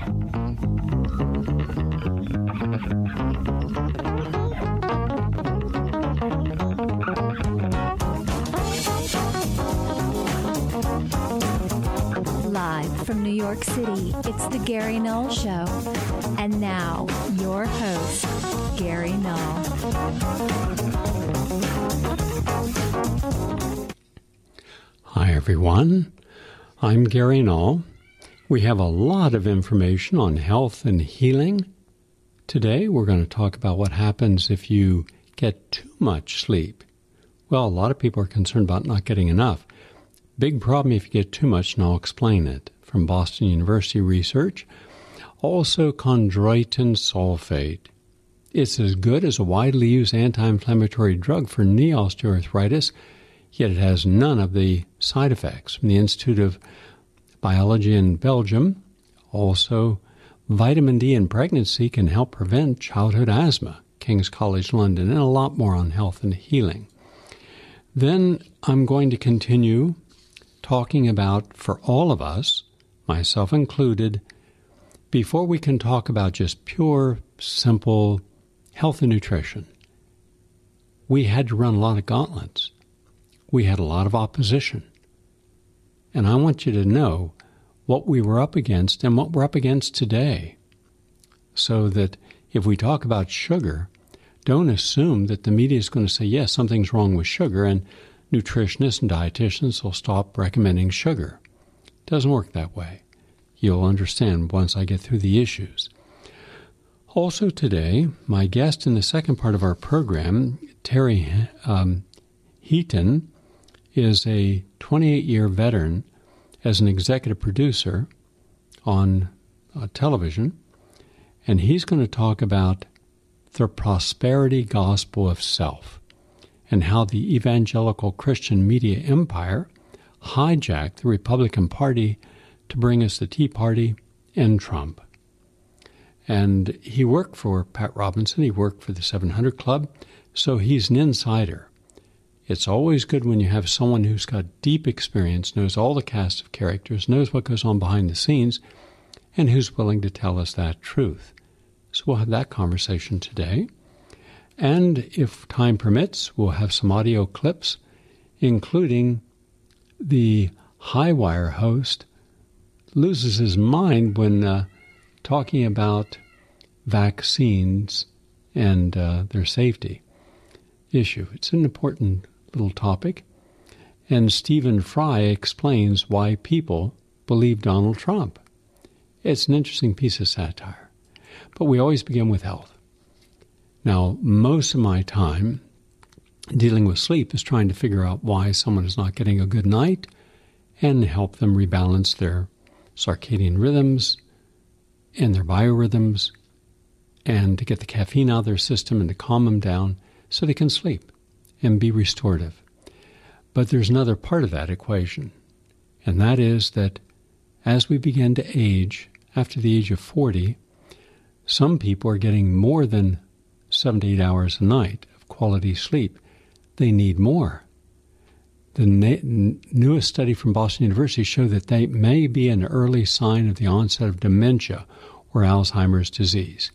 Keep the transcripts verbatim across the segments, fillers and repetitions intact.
Live from New York City, it's the Gary Null Show. And now, your host, Gary Null. Hi, everyone. I'm Gary Null. We have a lot of information on health and healing. Today, we're going to talk about what happens if you get too much sleep. Well, a lot of people are concerned about not getting enough. Big problem if you get too much, and I'll explain it. From Boston University research. Also, chondroitin sulfate. It's as good as a widely used anti-inflammatory drug for knee osteoarthritis, yet it has none of the side effects. From the Institute of Biology in Belgium, also, vitamin D in pregnancy can help prevent childhood asthma. King's College London, and a lot more on health and healing. Then I'm going to continue talking about, for all of us, myself included, before we can talk about just pure, simple health and nutrition, we had to run a lot of gauntlets. We had a lot of opposition. And I want you to know what we were up against and what we're up against today, so that if we talk about sugar, don't assume that the media is going to say, yes, something's wrong with sugar, and nutritionists and dietitians will stop recommending sugar. It doesn't work that way. You'll understand once I get through the issues. Also today, my guest in the second part of our program, Terry um, Heaton, is a twenty-eight-year veteran as an executive producer on uh, television, and he's going to talk about the prosperity gospel of self, and how the evangelical Christian media empire hijacked the Republican Party to bring us the Tea Party and Trump. And he worked for Pat Robinson, he worked for the seven hundred Club, so he's an insider. It's always good when you have someone who's got deep experience, knows all the cast of characters, knows what goes on behind the scenes, and who's willing to tell us that truth. So we'll have that conversation today. And if time permits, we'll have some audio clips, including the Highwire host loses his mind when uh, talking about vaccines and uh, their safety issue. It's an important little topic. And Stephen Fry explains why people believe Donald Trump. It's an interesting piece of satire. But we always begin with health. Now, most of my time dealing with sleep is trying to figure out why someone is not getting a good night and help them rebalance their circadian rhythms and their biorhythms, and to get the caffeine out of their system and to calm them down so they can sleep and be restorative. But there's another part of that equation, and that is that as we begin to age, after the age of forty, some people are getting more than seven to eight hours a night of quality sleep. They need more. The na- newest study from Boston University showed that they may be an early sign of the onset of dementia or Alzheimer's disease.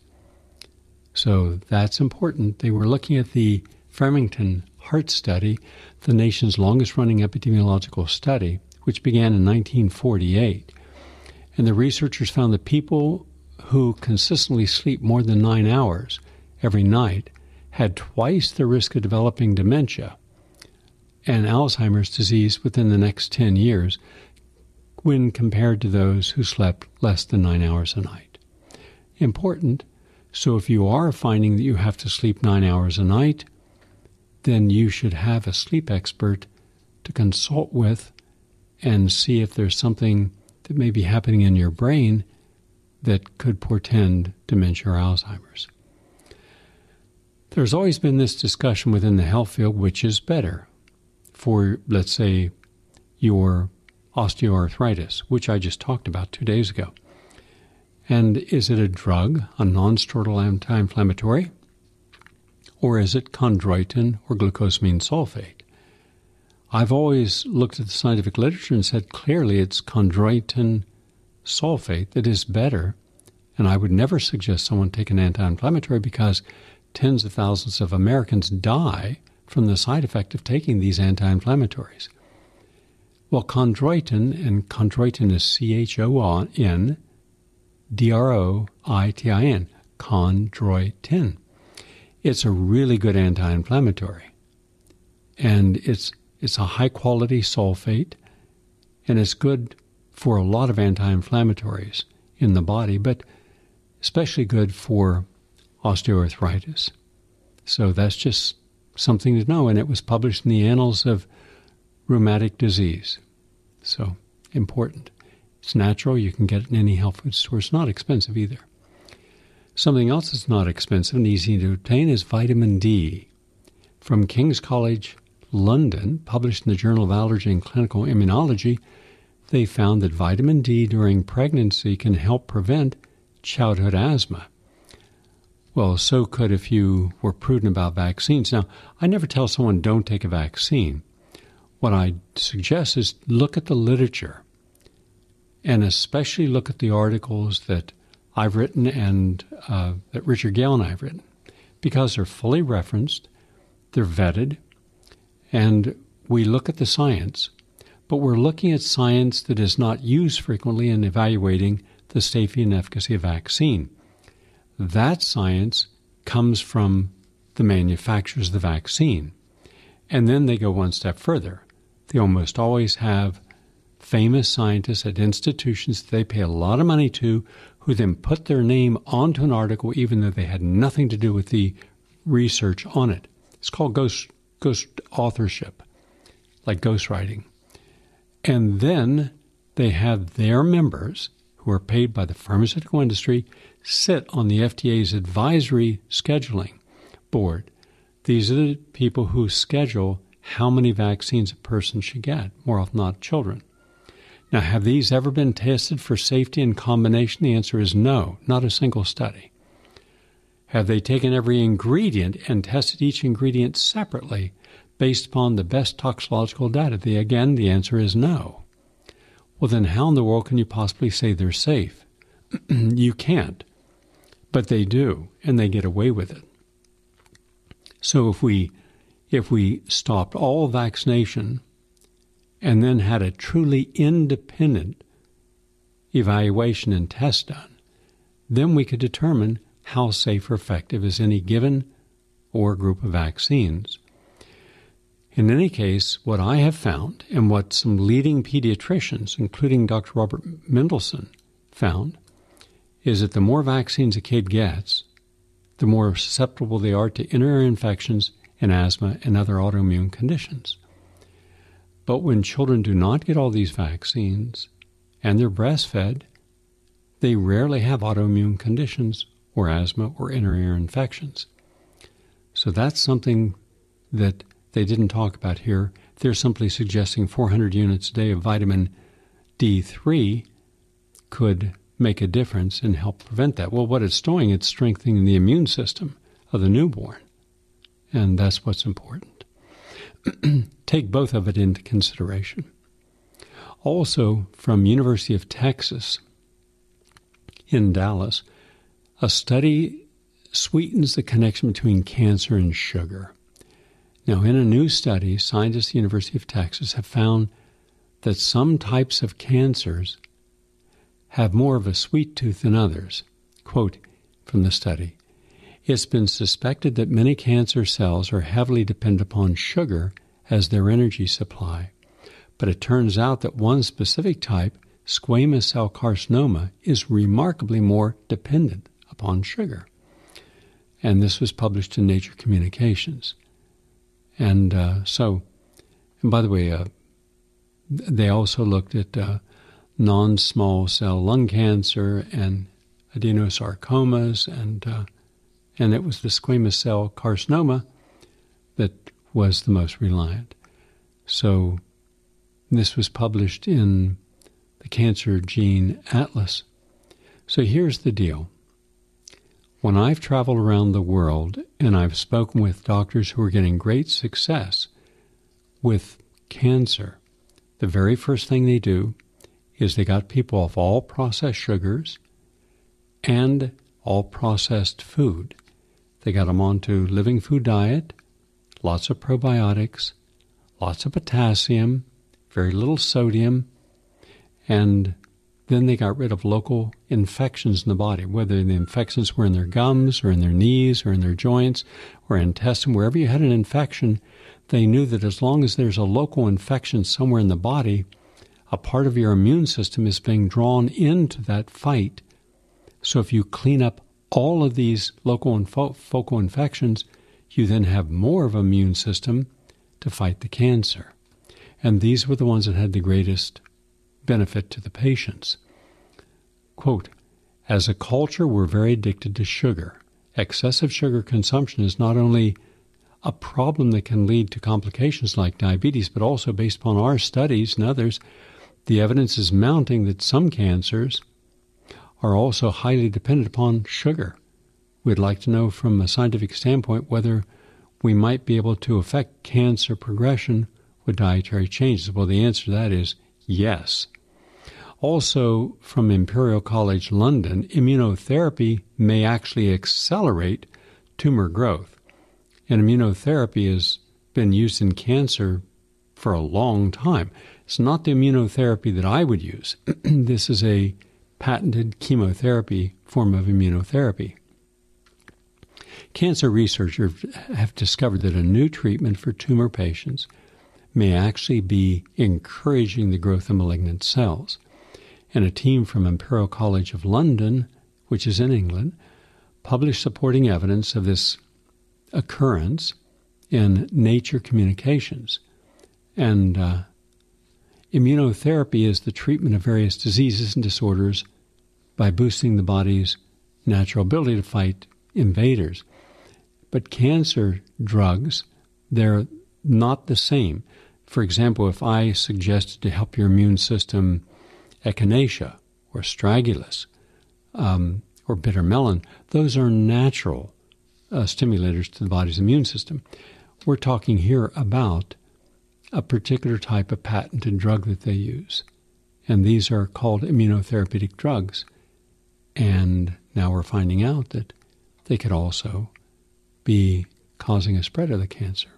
So that's important. They were looking at the Framingham Heart Study, the nation's longest-running epidemiological study, which began in nineteen forty-eight. And the researchers found that people who consistently sleep more than nine hours every night had twice the risk of developing dementia and Alzheimer's disease within the next ten years when compared to those who slept less than nine hours a night. Important. So if you are finding that you have to sleep nine hours a night, then you should have a sleep expert to consult with and see if there's something that may be happening in your brain that could portend dementia or Alzheimer's. There's always been this discussion within the health field, which is better for, let's say, your osteoarthritis, which I just talked about two days ago. And is it a drug, a non-steroidal anti-inflammatory, or is it chondroitin or glucosamine sulfate? I've always looked at the scientific literature and said clearly it's chondroitin sulfate that is better And I would never suggest someone take an anti-inflammatory because tens of thousands of Americans die from the side effect of taking these anti-inflammatories. Well, chondroitin, and chondroitin is C H O N D R O I T I N, chondroitin. It's a really good anti-inflammatory. And it's it's a high-quality sulfate, and it's good for a lot of anti-inflammatories in the body, but especially good for osteoarthritis. So that's just something to know, and it was published in the Annals of Rheumatic Disease. So important. It's natural. You can get it in any health food store. It's not expensive either. Something else that's not expensive and easy to obtain is vitamin D. From King's College London, published in the Journal of Allergy and Clinical Immunology, they found that vitamin D during pregnancy can help prevent childhood asthma. Well, so could if you were prudent about vaccines. Now, I never tell someone don't take a vaccine. What I suggest is look at the literature, and especially look at the articles that I've written and uh, that Richard Gale and I have written, because they're fully referenced, they're vetted, and we look at the science, but we're looking at science that is not used frequently in evaluating the safety and efficacy of vaccine. That science comes from the manufacturers of the vaccine. And then they go one step further. They almost always have famous scientists at institutions that they pay a lot of money to, who then put their name onto an article even though they had nothing to do with the research on it. It's called ghost, ghost authorship, like ghostwriting. And then they have their members, who are paid by the pharmaceutical industry, sit on the F D A's advisory scheduling board. These are the people who schedule how many vaccines a person should get, more often not children. Now, have these ever been tested for safety in combination? The answer is no, not a single study. Have they taken every ingredient and tested each ingredient separately based upon the best toxicological data? The, again, the answer is no. Well, then how in the world can you possibly say they're safe? You can't. But they do, and they get away with it. So if we if we stopped all vaccination and then had a truly independent evaluation and test done, then we could determine how safe or effective is any given or group of vaccines. In any case, what I have found, and what some leading pediatricians, including Doctor Robert Mendelsohn, found, is that the more vaccines a kid gets, the more susceptible they are to inner ear infections and asthma and other autoimmune conditions. But when children do not get all these vaccines and they're breastfed, they rarely have autoimmune conditions or asthma or inner ear infections. So that's something that they didn't talk about here. They're simply suggesting four hundred units a day of vitamin D three could make a difference and help prevent that. Well, what it's doing, it's strengthening the immune system of the newborn. And that's what's important. Take both of it into consideration. Also, from University of Texas in Dallas, a study sweetens the connection between cancer and sugar. Now, in a new study, scientists at the University of Texas have found that some types of cancers have more of a sweet tooth than others. Quote from the study, "It's been suspected that many cancer cells are heavily dependent upon sugar as their energy supply, but it turns out that one specific type, squamous cell carcinoma, is remarkably more dependent upon sugar." And this was published in Nature Communications. And uh, so, and by the way, uh, they also looked at uh, non-small cell lung cancer and adenosarcomas, and uh, and it was the squamous cell carcinoma that was the most reliant. So this was published in the Cancer Gene Atlas. So here's the deal. When I've traveled around the world and I've spoken with doctors who are getting great success with cancer, the very first thing they do is they got people off all processed sugars and all processed food. They got them onto living food diet, lots of probiotics, lots of potassium, very little sodium, and then they got rid of local infections in the body, whether the infections were in their gums or in their knees or in their joints or intestine. Wherever you had an infection, they knew that as long as there's a local infection somewhere in the body, a part of your immune system is being drawn into that fight. So if you clean up all of these local and fo- focal infections, you then have more of an immune system to fight the cancer. And these were the ones that had the greatest benefit to the patients. Quote, as a culture, we're very addicted to sugar. Excessive sugar consumption is not only a problem that can lead to complications like diabetes, but also based upon our studies and others, the evidence is mounting that some cancers are also highly dependent upon sugar. We'd like to know from a scientific standpoint whether we might be able to affect cancer progression with dietary changes. Well, the answer to that is yes. Also, from Imperial College London, immunotherapy may actually accelerate tumor growth. And immunotherapy has been used in cancer for a long time. It's not the immunotherapy that I would use. This is a patented chemotherapy form of immunotherapy. Cancer researchers have discovered that a new treatment for tumor patients may actually be encouraging the growth of malignant cells. And a team from Imperial College of London, which is in England, published supporting evidence of this occurrence in Nature Communications. And uh, immunotherapy is the treatment of various diseases and disorders by boosting the body's natural ability to fight invaders. But cancer drugs, they're not the same. For example, if I suggested to help your immune system echinacea or astragalus um, or bitter melon, those are natural uh, stimulators to the body's immune system. We're talking here about a particular type of patented drug that they use. And these are called immunotherapeutic drugs. And now we're finding out that they could also be causing a spread of the cancer.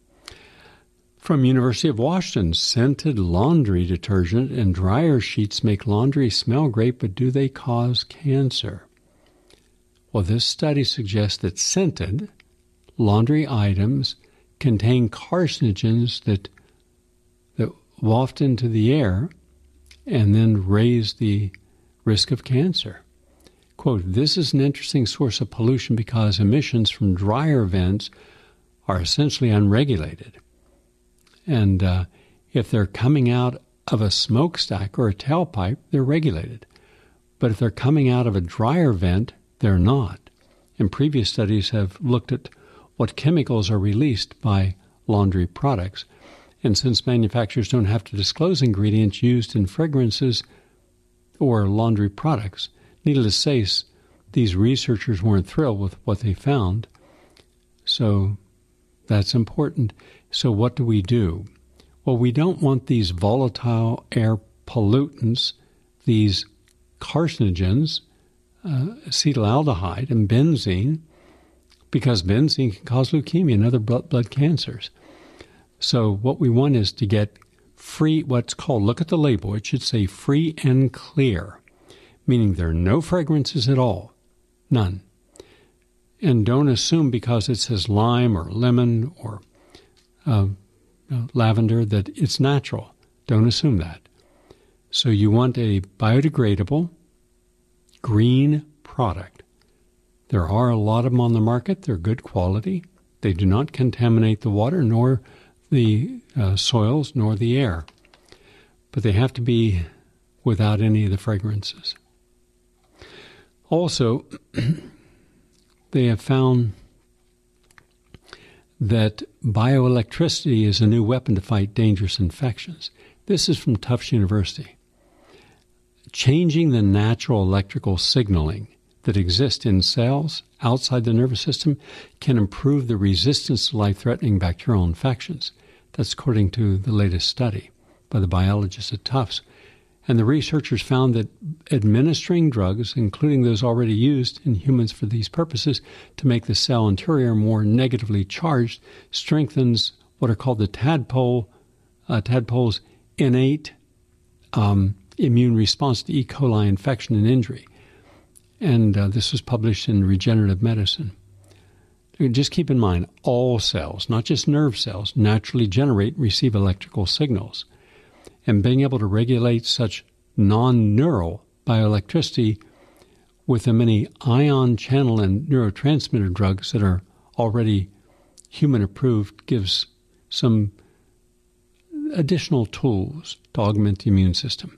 From University of Washington, scented laundry detergent and dryer sheets make laundry smell great, but do they cause cancer? Well, this study suggests that scented laundry items contain carcinogens that, that waft into the air and then raise the risk of cancer. Quote, this is an interesting source of pollution because emissions from dryer vents are essentially unregulated. And uh, if they're coming out of a smokestack or a tailpipe, they're regulated. But if they're coming out of a dryer vent, they're not. And previous studies have looked at what chemicals are released by laundry products. And since manufacturers don't have to disclose ingredients used in fragrances or laundry products, needless to say, these researchers weren't thrilled with what they found. So that's important. So what do we do? Well, we don't want these volatile air pollutants, these carcinogens, uh, acetaldehyde and benzene, because benzene can cause leukemia and other blood, blood cancers. So what we want is to get free, what's called, look at the label, it should say free and clear, meaning there are no fragrances at all, none. And don't assume because it says lime or lemon or uh, uh, lavender that it's natural. Don't assume that. So you want a biodegradable, green product. There are a lot of them on the market. They're good quality. They do not contaminate the water, nor the uh, soils, nor the air. But they have to be without any of the fragrances. Also, they have found that bioelectricity is a new weapon to fight dangerous infections. This is from Tufts University. Changing the natural electrical signaling that exists in cells outside the nervous system can improve the resistance to life-threatening bacterial infections. That's according to the latest study by the biologists at Tufts. And the researchers found that administering drugs, including those already used in humans for these purposes, to make the cell interior more negatively charged, strengthens what are called the tadpole, uh, tadpole's innate um, immune response to E. coli infection and injury. And uh, this was published in Regenerative Medicine. Just keep in mind, all cells, not just nerve cells, naturally generate and receive electrical signals. And being able to regulate such non-neural bioelectricity with the many ion channel and neurotransmitter drugs that are already human approved gives some additional tools to augment the immune system.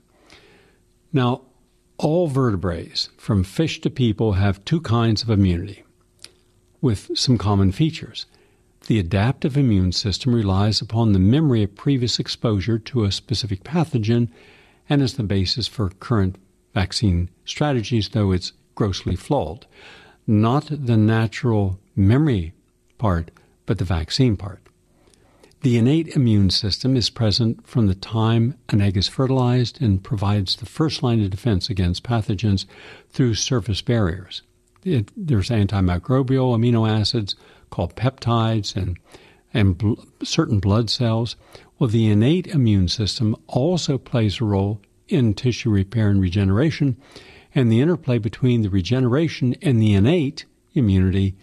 Now, all vertebrates, from fish to people, have two kinds of immunity with some common features. The adaptive immune system relies upon the memory of previous exposure to a specific pathogen and is the basis for current vaccine strategies, though it's grossly flawed. Not the natural memory part, but the vaccine part. The innate immune system is present from the time an egg is fertilized and provides the first line of defense against pathogens through surface barriers. It, there's antimicrobial amino acids called peptides and, and bl- certain blood cells. Well, the innate immune system also plays a role in tissue repair and regeneration, and the interplay between the regeneration and the innate immunity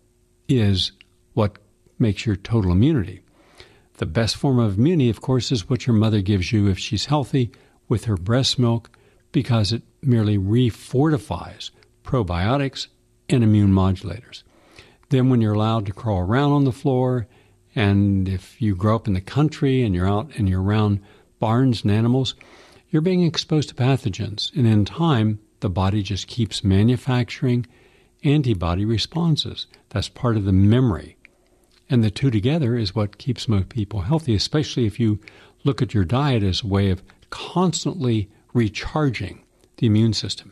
is what makes your total immunity. The best form of immunity, of course, is what your mother gives you if she's healthy with her breast milk, because it merely refortifies probiotics and immune modulators. Then when you're allowed to crawl around on the floor, and if you grow up in the country and you're out and you're around barns and animals, you're being exposed to pathogens. And in time, the body just keeps manufacturing antibody responses. That's part of the memory. And the two together is what keeps most people healthy, especially if you look at your diet as a way of constantly recharging the immune system.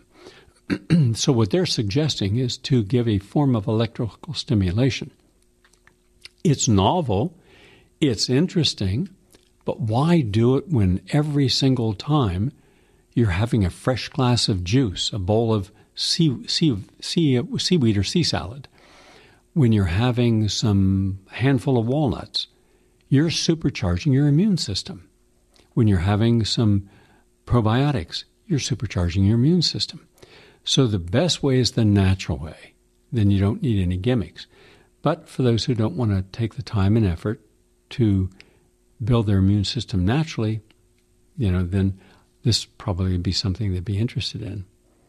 So what they're suggesting is to give a form of electrical stimulation. It's novel, it's interesting, but why do it when every single time you're having a fresh glass of juice, a bowl of sea, sea, sea, seaweed or sea salad? When you're having some handful of walnuts, you're supercharging your immune system. When you're having some probiotics, you're supercharging your immune system. So the best way is the natural way. Then you don't need any gimmicks. But for those who don't want to take the time and effort to build their immune system naturally, you know, then this probably would be something they'd be interested in.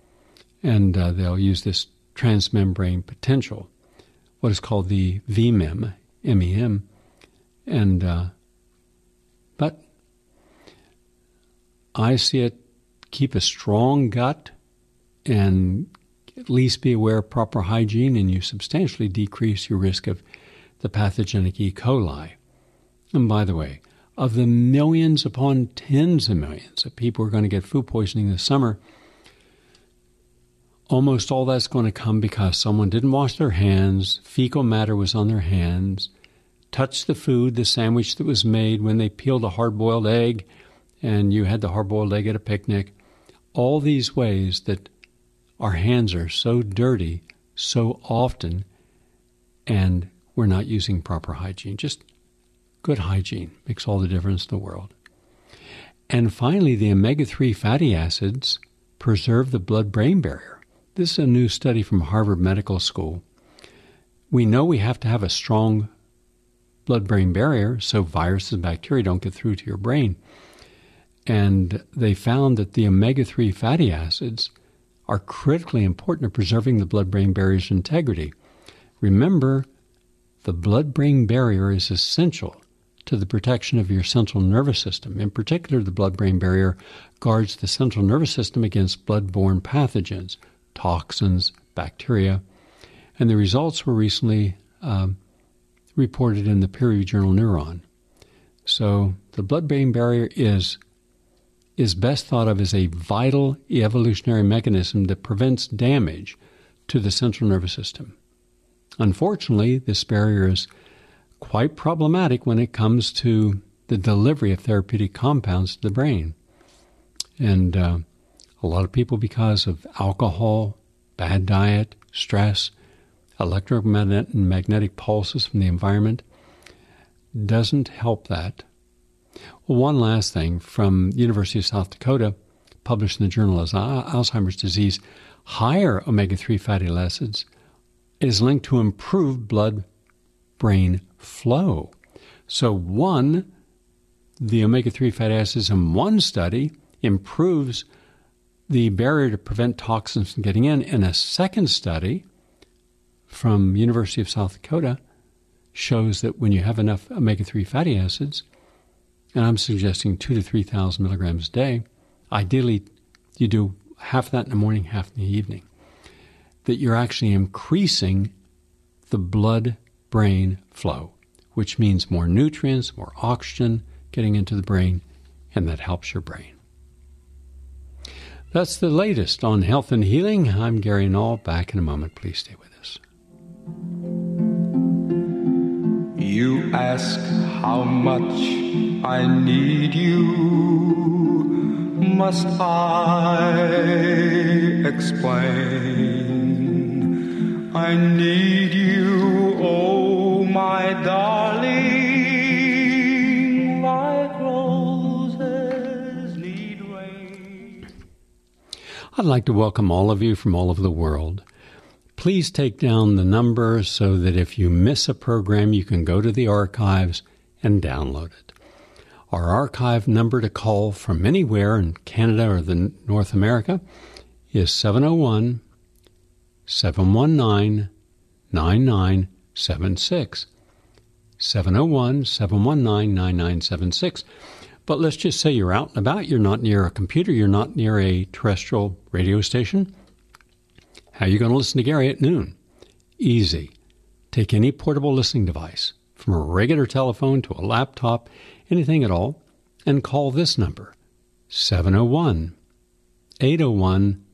And uh, they'll use this transmembrane potential, what is called the V M E M, M E M. And, uh, but I see it, keep a strong gut and at least be aware of proper hygiene, and you substantially decrease your risk of the pathogenic E. coli. And by the way, of the millions upon tens of millions of people who are going to get food poisoning this summer, almost all that's going to come because someone didn't wash their hands, fecal matter was on their hands, touched the food, the sandwich that was made when they peeled a hard-boiled egg, and you had the hard-boiled egg at a picnic. All these ways that our hands are so dirty so often, and we're not using proper hygiene. Just good hygiene makes all the difference in the world. And finally, the omega three fatty acids preserve the blood-brain barrier. This is a new study from Harvard Medical School. We know we have to have a strong blood-brain barrier so viruses and bacteria don't get through to your brain. And they found that the omega three fatty acids are critically important in preserving the blood-brain barrier's integrity. Remember, the blood-brain barrier is essential to the protection of your central nervous system. In particular, the blood-brain barrier guards the central nervous system against blood-borne pathogens, toxins, bacteria. And the results were recently um, reported in the peer-reviewed journal Neuron. So the blood-brain barrier is is best thought of as a vital evolutionary mechanism that prevents damage to the central nervous system. Unfortunately, this barrier is quite problematic when it comes to the delivery of therapeutic compounds to the brain. And uh, a lot of people, because of alcohol, bad diet, stress, electromagnetic pulses from the environment, doesn't help that. Well, one last thing from University of South Dakota, published in the Journal of Alzheimer's Disease, higher omega three fatty acids is linked to improved blood-brain flow. So one, the omega three fatty acids in one study improves the barrier to prevent toxins from getting in. In a second study from University of South Dakota shows that when you have enough omega three fatty acids, and I'm suggesting two to three thousand milligrams a day, ideally you do half that in the morning, half in the evening, that you're actually increasing the blood-brain flow, which means more nutrients, more oxygen getting into the brain, and that helps your brain. That's the latest on health and healing. I'm Gary Null. Back in a moment. Please stay with us. You ask how much I need you. Must I explain? I need you, oh my darling, like roses need rain. I'd like to welcome all of you from all over the world. Please take down the number so that if you miss a program, you can go to the archives and download it. Our archive number to call from anywhere in Canada or the North America is seven oh one, seven one nine, nine nine seven six. seven oh one, seven one nine, nine nine seven six. But let's just say you're out and about, you're not near a computer, you're not near a terrestrial radio station. How are you going to listen to Gary at noon? Easy. Take any portable listening device, from a regular telephone to a laptop, anything at all, and call this number, seven oh one, eight oh one,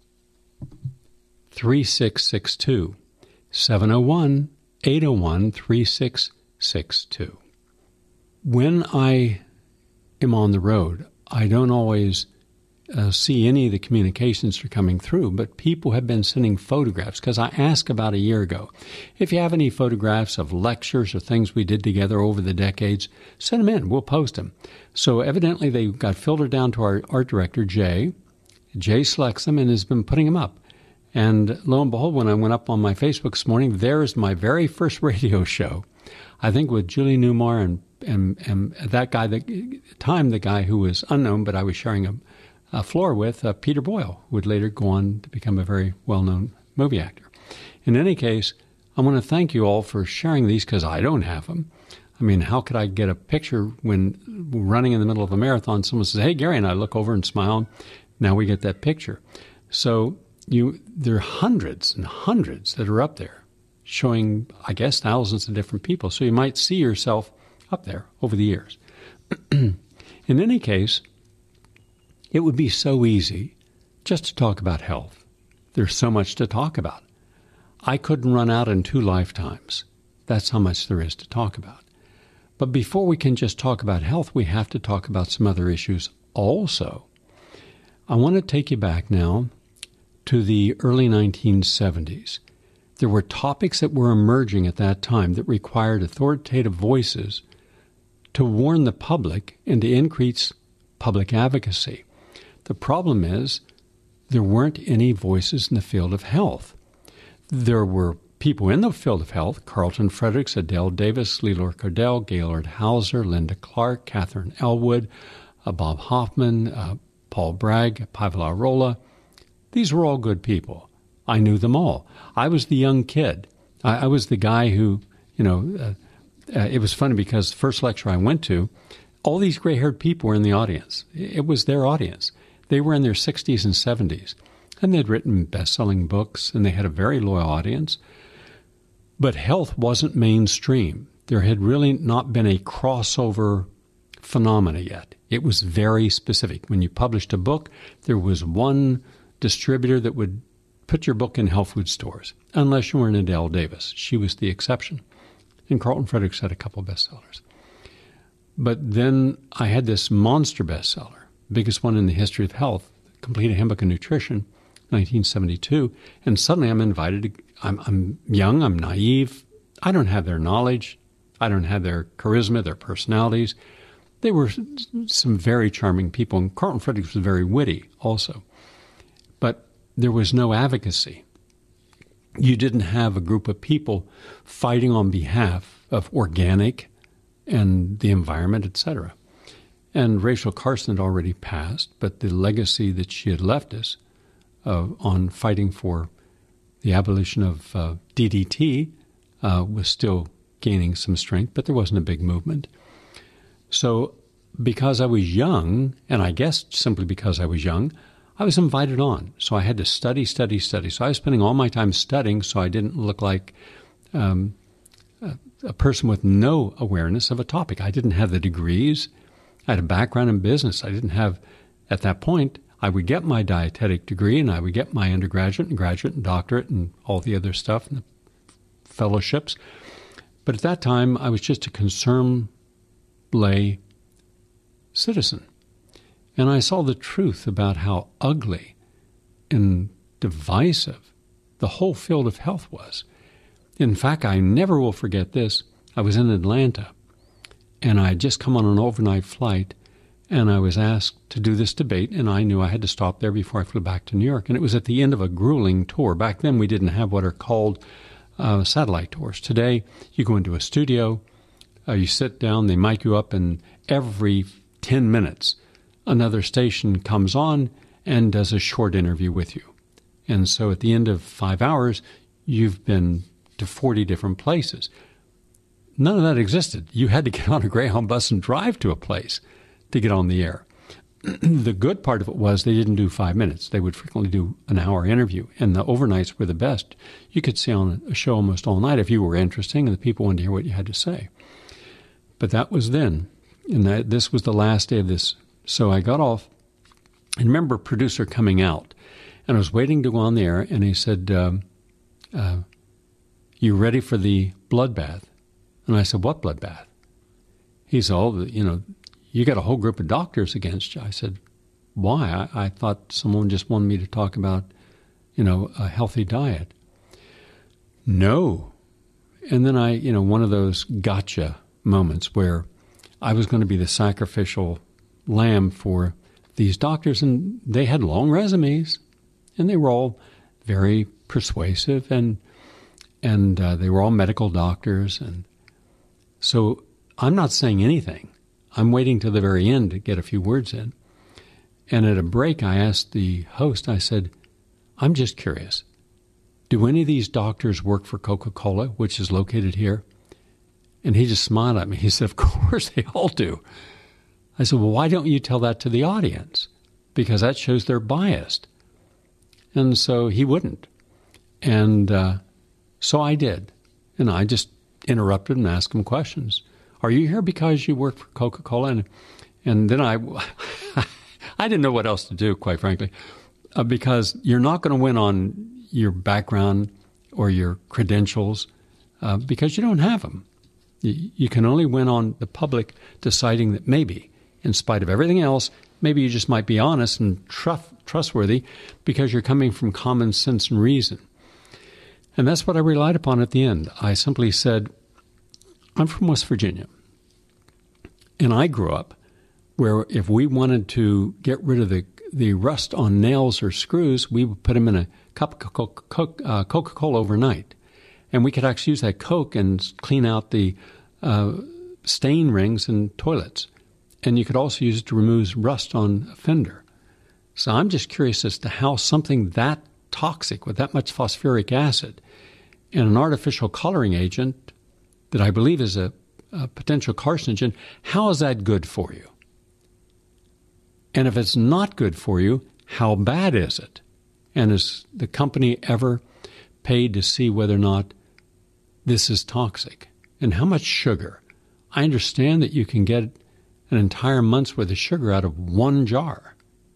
three six six two, seven oh one, eight oh one, three six six two. When I am on the road, I don't always Uh, see any of the communications that are coming through, but people have been sending photographs, because I asked about a year ago, if you have any photographs of lectures or things we did together over the decades, send them in. We'll post them. So evidently they got filtered down to our art director, Jay. Jay selects them and has been putting them up. And lo and behold, when I went up on my Facebook this morning, there's my very first radio show, I think with Julie Newmar and, and, and that guy, that, at the time, the guy who was unknown, but I was sharing a A floor with uh, Peter Boyle, who would later go on to become a very well-known movie actor. In any case, I want to thank you all for sharing these, because I don't have them. I mean, how could I get a picture when running in the middle of a marathon, someone says, hey, Gary, and I look over and smile. Now we get that picture. So you, there are hundreds and hundreds that are up there showing, I guess, thousands of different people. So you might see yourself up there over the years. In any case, it would be so easy just to talk about health. There's so much to talk about. I couldn't run out in two lifetimes. That's how much there is to talk about. But before we can just talk about health, we have to talk about some other issues also. I want to take you back now to the early nineteen seventies. There were topics that were emerging at that time that required authoritative voices to warn the public and to increase public advocacy. The problem is there weren't any voices in the field of health. There were people in the field of health, Carlton Fredericks, Adele Davis, Leelor Cardell, Gaylord Hauser, Linda Clark, Catherine Elwood, uh, Bob Hoffman, uh, Paul Bragg, Pavel Arola. These were all good people. I knew them all. I was the young kid. I, I was the guy who, you know, uh, uh, it was funny because the first lecture I went to, all these gray-haired people were in the audience. It was their audience. They were in their sixties and seventies, and they'd written best-selling books, and they had a very loyal audience. But health wasn't mainstream. There had really not been a crossover phenomena yet. It was very specific. When you published a book, there was one distributor that would put your book in health food stores, unless you were an Adele Davis. She was the exception. And Carlton Fredericks had a couple bestsellers. But then I had this monster bestseller, biggest one in the history of health, Complete Handbook of Nutrition, nineteen seventy-two. And suddenly I'm invited to, I'm, I'm young, I'm naive. I don't have their knowledge. I don't have their charisma, their personalities. They were some very charming people, and Carlton Fredericks was very witty also. But there was no advocacy. You didn't have a group of people fighting on behalf of organic and the environment, et cetera. And Rachel Carson had already passed, but the legacy that she had left us uh, on fighting for the abolition of uh, D D T uh, was still gaining some strength, but there wasn't a big movement. So because I was young, and I guess simply because I was young, I was invited on. So I had to study, study, study. So I was spending all my time studying so I didn't look like um, a, a person with no awareness of a topic. I didn't have the degrees. I had a background in business. I didn't have, at that point, I would get my dietetic degree and I would get my undergraduate and graduate and doctorate and all the other stuff and the fellowships. But at that time, I was just a concerned lay citizen. And I saw the truth about how ugly and divisive the whole field of health was. In fact, I never will forget this. I was in Atlanta, and I had just come on an overnight flight, and I was asked to do this debate, and I knew I had to stop there before I flew back to New York. And it was at the end of a grueling tour. Back then, we didn't have what are called uh, satellite tours. Today, you go into a studio, uh, you sit down, they mic you up, and every ten minutes, another station comes on and does a short interview with you. And so at the end of five hours, you've been to forty different places. None of that existed. You had to get on a Greyhound bus and drive to a place to get on the air. The good part of it was they didn't do five minutes. They would frequently do an hour interview, and the overnights were the best. You could stay on a show almost all night if you were interesting and the people wanted to hear what you had to say. But that was then, and that, this was the last day of this. So I got off, and remember a producer coming out, and I was waiting to go on the air, and he said, um, uh, you ready for the bloodbath? And I said, what bloodbath? He said, oh, you know, you got a whole group of doctors against you. I said, why? I, I thought someone just wanted me to talk about, you know, a healthy diet. No. And then I, you know, one of those gotcha moments where I was going to be the sacrificial lamb for these doctors, and they had long resumes, and they were all very persuasive, and and uh, they were all medical doctors. And so I'm not saying anything. I'm waiting to the very end to get a few words in. And at a break, I asked the host, I said, I'm just curious. Do any of these doctors work for Coca-Cola, which is located here? And he just smiled at me. He said, of course they all do. I said, well, why don't you tell that to the audience? Because that shows they're biased. And so he wouldn't. And uh, so I did. And I just interrupted and asked him questions. Are you here because you work for Coca-Cola? And, and then I, I didn't know what else to do, quite frankly, uh, because you're not going to win on your background or your credentials uh, because you don't have them. You, you can only win on the public deciding that maybe, in spite of everything else, maybe you just might be honest and trust, trustworthy because you're coming from common sense and reason. And that's what I relied upon at the end. I simply said, I'm from West Virginia, and I grew up where if we wanted to get rid of the, the rust on nails or screws, we would put them in a cup of Coca-Cola overnight. And we could actually use that Coke and clean out the uh, stain rings in toilets. And you could also use it to remove rust on a fender. So I'm just curious as to how something that toxic with that much phosphoric acid and an artificial coloring agent that I believe is a, a potential carcinogen, how is that good for you? And if it's not good for you, how bad is it? And has the company ever paid to see whether or not this is toxic? And how much sugar? I understand that you can get an entire month's worth of sugar out of one jar.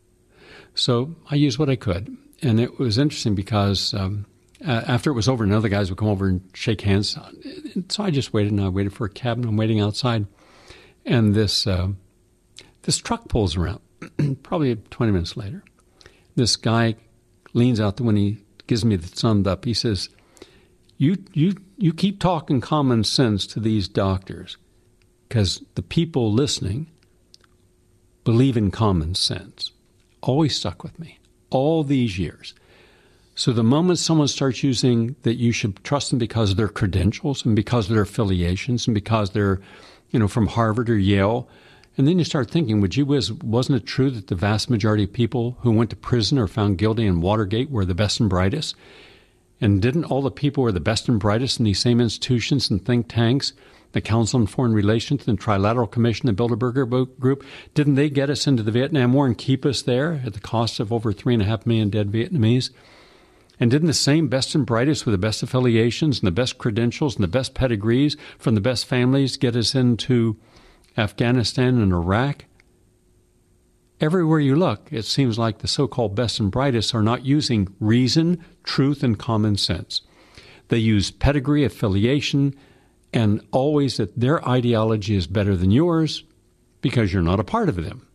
So I used what I could. And it was interesting because um, after it was over, another guys would come over and shake hands. And so I just waited, and I waited for a cab, and I'm waiting outside. And this uh, this truck pulls around, probably twenty minutes later, this guy leans out the window, he gives me the thumbs up. He says, you, you, you keep talking common sense to these doctors because the people listening believe in common sense. Always stuck with me all these years. So the moment someone starts using that you should trust them because of their credentials and because of their affiliations and because they're, you know, from Harvard or Yale, and then you start thinking, would you whiz, wasn't it true that the vast majority of people who went to prison or found guilty in Watergate were the best and brightest? And didn't all the people who were the best and brightest in these same institutions and think tanks, the Council on Foreign Relations, and Trilateral Commission, the Bilderberger Group, didn't they get us into the Vietnam War and keep us there at the cost of over three and a half million dead Vietnamese? And didn't the same best and brightest with the best affiliations and the best credentials and the best pedigrees from the best families get us into Afghanistan and Iraq? Everywhere you look, it seems like the so-called best and brightest are not using reason, truth, and common sense. They use pedigree, affiliation, and always that their ideology is better than yours because you're not a part of them.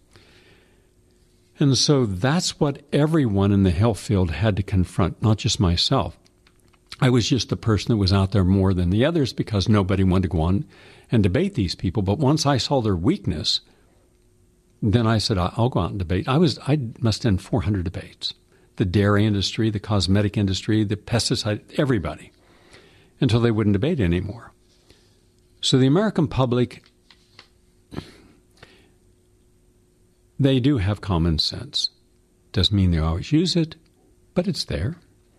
And so that's what everyone in the health field had to confront, not just myself. I was just the person that was out there more than the others because nobody wanted to go on and debate these people. But once I saw their weakness, then I said, I'll go out and debate. I was, I must have done four hundred debates. The dairy industry, the cosmetic industry, the pesticide, everybody, until they wouldn't debate anymore. So the American public, they do have common sense. Doesn't mean they always use it, but it's there.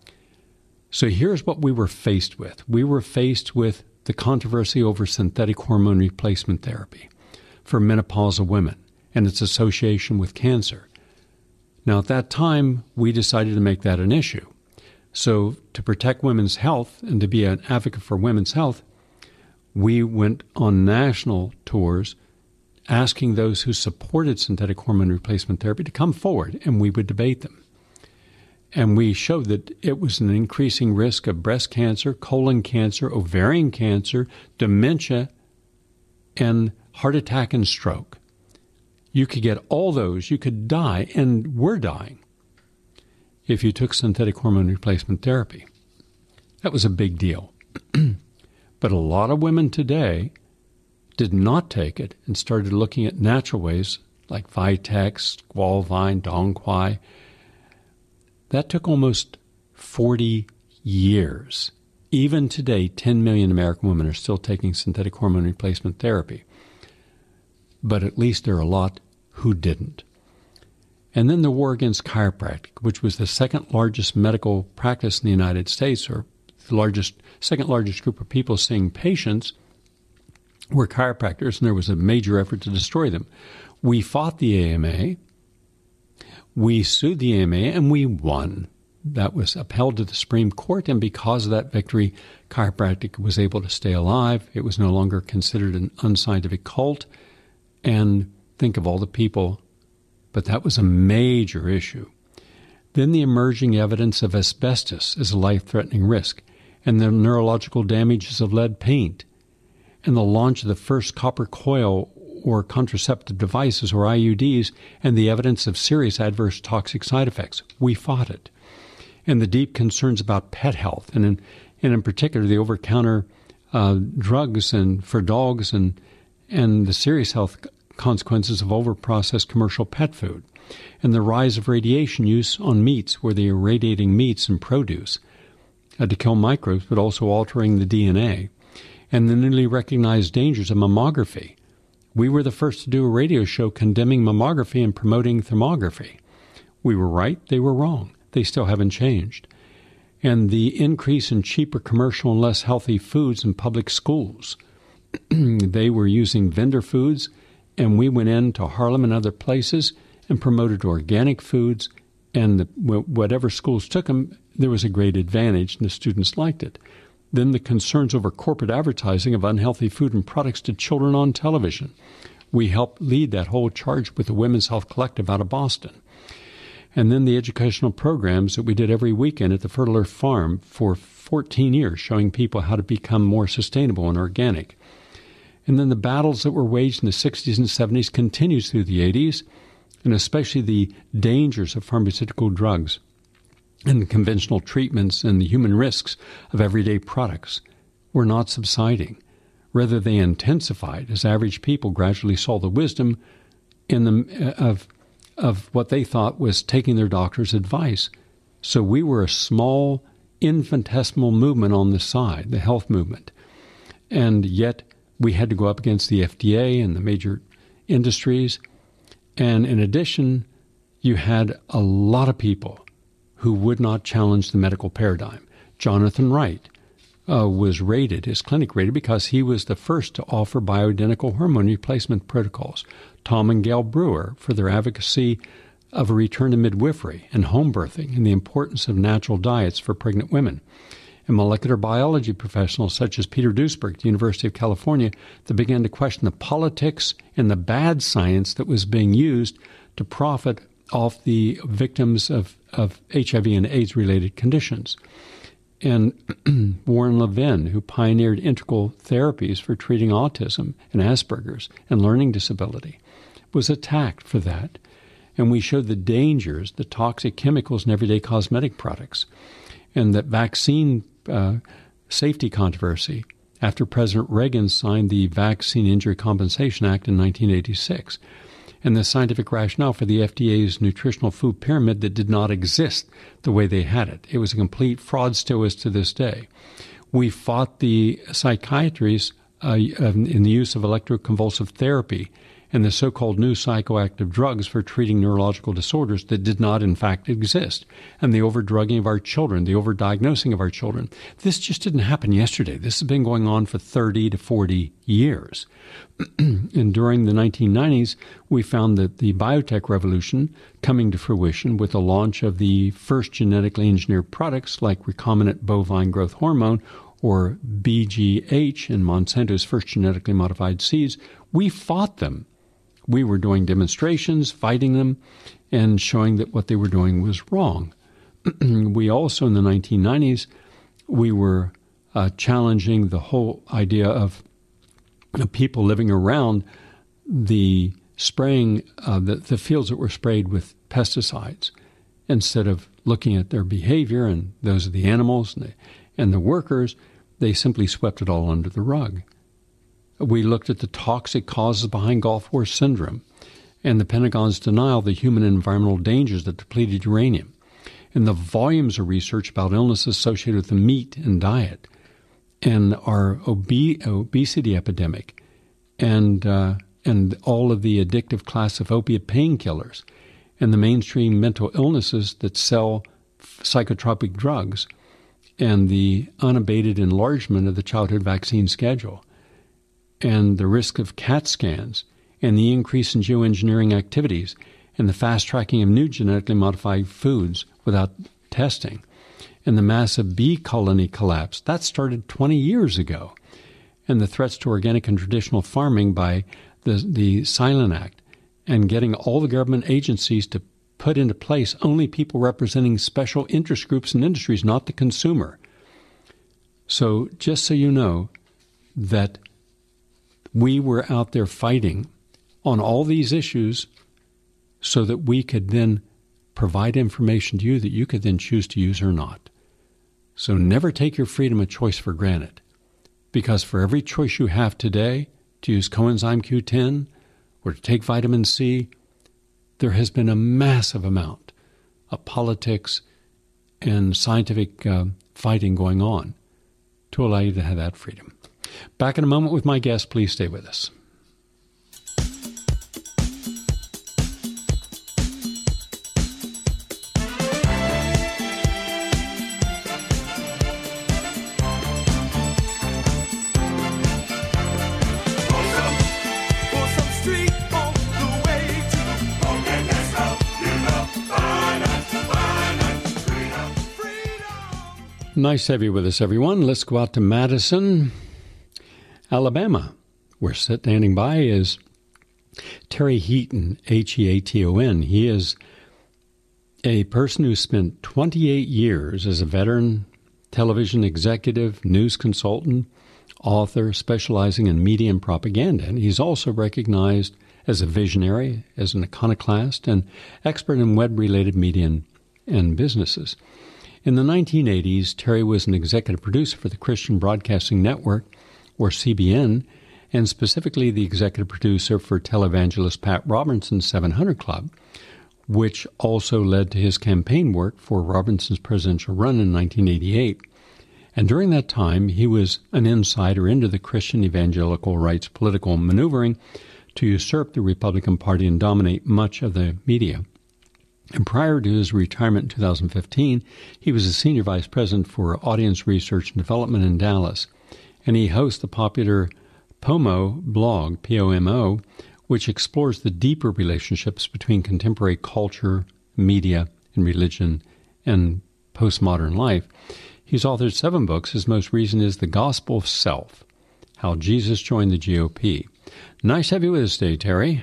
So here's what we were faced with. We were faced with the controversy over synthetic hormone replacement therapy for menopausal women and its association with cancer. Now, at that time, we decided to make that an issue. So to protect women's health and to be an advocate for women's health, we went on national tours asking those who supported synthetic hormone replacement therapy to come forward, and we would debate them. And we showed that it was an increasing risk of breast cancer, colon cancer, ovarian cancer, dementia, and heart attack and stroke. You could get all those. You could die, and we're dying, if you took synthetic hormone replacement therapy. That was a big deal. But a lot of women today did not take it and started looking at natural ways like Vitex, Squalvine, Dongquai. That took almost forty years. Even today, ten million American women are still taking synthetic hormone replacement therapy. But at least there are a lot who didn't. And then the war against chiropractic, which was the second largest medical practice in the United States, or the largest, second largest group of people seeing patients, were chiropractors, and there was a major effort to destroy them. We fought the A M A. We sued the A M A, and we won. That was upheld to the Supreme Court, and because of that victory, chiropractic was able to stay alive. It was no longer considered an unscientific cult. And think of all the people, but that was a major issue. Then the emerging evidence of asbestos as a life-threatening risk, and the neurological damages of lead paint, and the launch of the first copper coil or contraceptive devices, or I U Ds, and the evidence of serious adverse toxic side effects. We fought it. And the deep concerns about pet health, and in, and in particular the over-counter uh, drugs and for dogs, and and the serious health consequences of over-processed commercial pet food, and the rise of radiation use on meats, where they are irradiating meats and produce uh, to kill microbes, but also altering the D N A, and the newly recognized dangers of mammography. We were the first to do a radio show condemning mammography and promoting thermography. We were right, they were wrong. They still haven't changed. And the increase in cheaper commercial and less healthy foods in public schools. They were using vendor foods, and we went into Harlem and other places and promoted organic foods, and the, whatever schools took them, there was a great advantage, and the students liked it. Then the concerns over corporate advertising of unhealthy food and products to children on television. We helped lead that whole charge with the Women's Health Collective out of Boston. And then the educational programs that we did every weekend at the Fertile Earth Farm for fourteen years, showing people how to become more sustainable and organic. And then the battles that were waged in the sixties and seventies continues through the eighties, and especially the dangers of pharmaceutical drugs and the conventional treatments and the human risks of everyday products were not subsiding. Rather, they intensified as average people gradually saw the wisdom in them of, of what they thought was taking their doctor's advice. So we were a small, infinitesimal movement on the side, the health movement. And yet we had to go up against the F D A and the major industries. And in addition, you had a lot of people who would not challenge the medical paradigm. Jonathan Wright uh, was rated, his clinic rated, because he was the first to offer bioidentical hormone replacement protocols. Tom and Gail Brewer for their advocacy of a return to midwifery and home birthing and the importance of natural diets for pregnant women. And molecular biology professionals such as Peter Duesberg at the University of California that began to question the politics and the bad science that was being used to profit off the victims of, of H I V and AIDS-related conditions. And Warren Levin, who pioneered integral therapies for treating autism and Asperger's and learning disability, was attacked for that. And we showed the dangers, the toxic chemicals in everyday cosmetic products, and that vaccine uh, safety controversy after President Reagan signed the Vaccine Injury Compensation Act in nineteen eighty-six, and the scientific rationale for the F D A's nutritional food pyramid that did not exist the way they had it. It was a complete fraud, still is to this day. We fought the psychiatrists uh, in the use of electroconvulsive therapy and the so-called new psychoactive drugs for treating neurological disorders that did not, in fact, exist, and the overdrugging of our children, the overdiagnosing of our children. This just didn't happen yesterday. This has been going on for thirty to forty years. And during the nineteen nineties, we found that the biotech revolution coming to fruition with the launch of the first genetically engineered products like recombinant bovine growth hormone, or B G H, in Monsanto's first genetically modified seeds, we fought them. We were doing demonstrations, fighting them, and showing that what they were doing was wrong. We also, in the nineteen nineties, we were uh, challenging the whole idea of uh, people living around the spraying, uh, the, the fields that were sprayed with pesticides, instead of looking at their behavior and those of the animals and the, and the workers. They simply swept it all under the rug. We looked at the toxic causes behind Gulf War syndrome and the Pentagon's denial of the human and environmental dangers that depleted uranium, and the volumes of research about illnesses associated with the meat and diet, and our obe- obesity epidemic, and uh, and all of the addictive class of opiate painkillers, and the mainstream mental illnesses that sell psychotropic drugs, and the unabated enlargement of the childhood vaccine schedule, and the risk of CAT scans, and the increase in geoengineering activities, and the fast-tracking of new genetically modified foods without testing, and the massive bee colony collapse. That started twenty years ago. And the threats to organic and traditional farming by the, the Silent Act, and getting all the government agencies to put into place only people representing special interest groups and industries, not the consumer. So just so you know that we were out there fighting on all these issues so that we could then provide information to you that you could then choose to use or not. So never take your freedom of choice for granted, because for every choice you have today to use coenzyme Q ten or to take vitamin C, there has been a massive amount of politics and scientific uh, fighting going on to allow you to have that freedom. Back in a moment with my guest. Please stay with us. Nice to have you with us, everyone. Let's go out to Madison, Alabama. We're standing by is Terry Heaton, H E A T O N. He is a person who spent twenty-eight years as a veteran television executive, news consultant, author, specializing in media and propaganda. And he's also recognized as a visionary, as an iconoclast, and expert in web-related media and, and businesses. In the nineteen eighties, Terry was an executive producer for the Christian Broadcasting Network, or C B N, and specifically the executive producer for televangelist Pat Robertson's seven hundred Club, which also led to his campaign work for Robertson's presidential run in nineteen eighty-eight. And during that time, he was an insider into the Christian evangelical right's political maneuvering to usurp the Republican Party and dominate much of the media. And prior to his retirement in two thousand fifteen, he was a senior vice president for audience research and development in Dallas. And he hosts the popular Pomo blog, P O M O, which explores the deeper relationships between contemporary culture, media, and religion, and postmodern life. He's authored seven books. His most recent is The Gospel of Self, How Jesus Joined the G O P. Nice to have you with us today, Terry.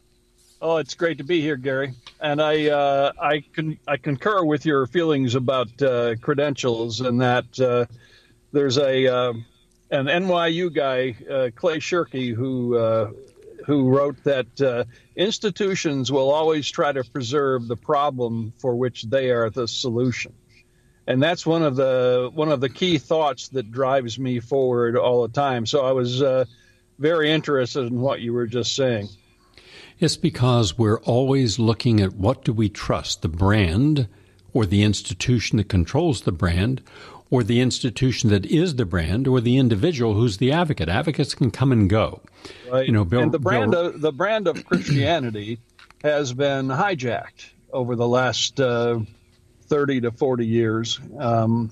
Oh, it's great to be here, Gary. And I uh, I, con- I concur with your feelings about uh, credentials, and that uh, there's a uh, an N Y U guy, uh, Clay Shirky, who uh, who wrote that uh, institutions will always try to preserve the problem for which they are the solution. And that's one of the one of the key thoughts that drives me forward all the time. So I was uh, very interested in what you were just saying. It's because we're always looking at what do we trust, the brand or the institution that controls the brand, or the institution that is the brand, or the individual who's the advocate. Advocates can come and go. Right. You know, Bill, and the brand Bill, of the brand of Christianity has been hijacked over the last uh, thirty to forty years um,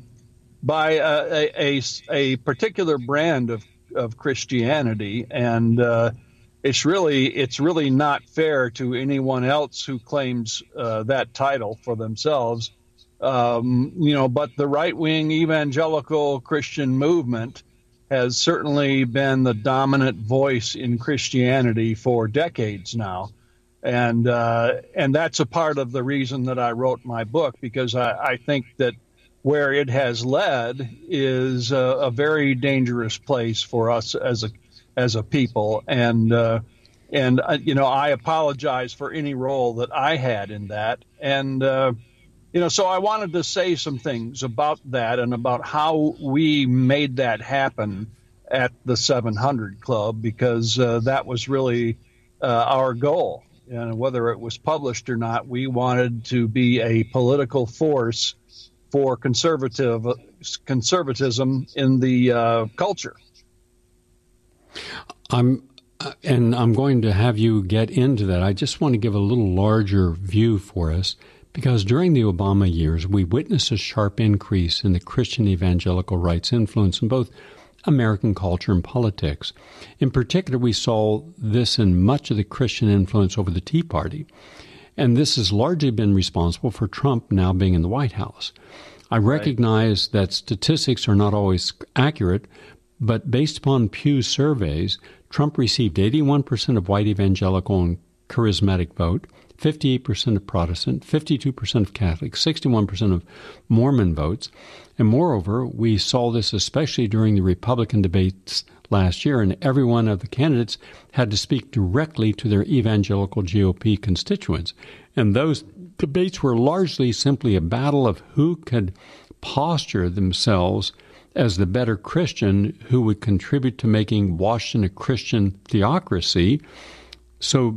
by a, a, a particular brand of, of Christianity, and uh, it's really it's really not fair to anyone else who claims uh, that title for themselves. Um, you know, but the right-wing evangelical Christian movement has certainly been the dominant voice in Christianity for decades now. And uh, and that's a part of the reason that I wrote my book, because I, I think that where it has led is a, a very dangerous place for us as a as a people. And uh, and uh, you know, I apologize for any role that I had in that. And uh, you know, so I wanted to say some things about that and about how we made that happen at the seven hundred Club, because uh, that was really uh, our goal. And whether it was published or not, we wanted to be a political force for conservative conservatism in the uh, culture. I'm, and I'm going to have you get into that. I just want to give a little larger view for us, because during the Obama years, we witnessed a sharp increase in the Christian evangelical right's influence in both American culture and politics. In particular, we saw this in much of the Christian influence over the Tea Party, and this has largely been responsible for Trump now being in the White House. I recognize right. that statistics are not always accurate, but based upon Pew surveys, Trump received eighty-one percent of white evangelical and charismatic vote, fifty-eight percent of Protestant, fifty-two percent of Catholic, sixty-one percent of Mormon votes. And moreover, we saw this especially during the Republican debates last year, and every one of the candidates had to speak directly to their evangelical G O P constituents. And those debates were largely simply a battle of who could posture themselves as the better Christian who would contribute to making Washington a Christian theocracy. So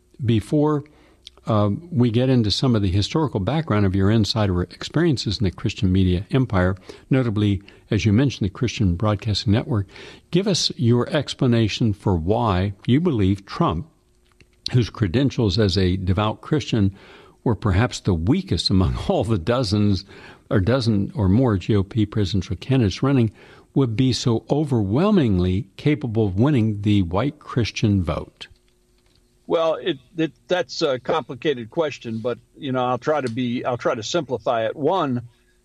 before Um, we get into some of the historical background of your insider experiences in the Christian media empire, notably, as you mentioned, the Christian Broadcasting Network. Give us your explanation for why you believe Trump, whose credentials as a devout Christian were perhaps the weakest among all the dozens or dozen or more G O P presidential candidates running, would be so overwhelmingly capable of winning the white Christian vote. Well, it, it that's a complicated question, but you know, I'll try to be I'll try to simplify it. One,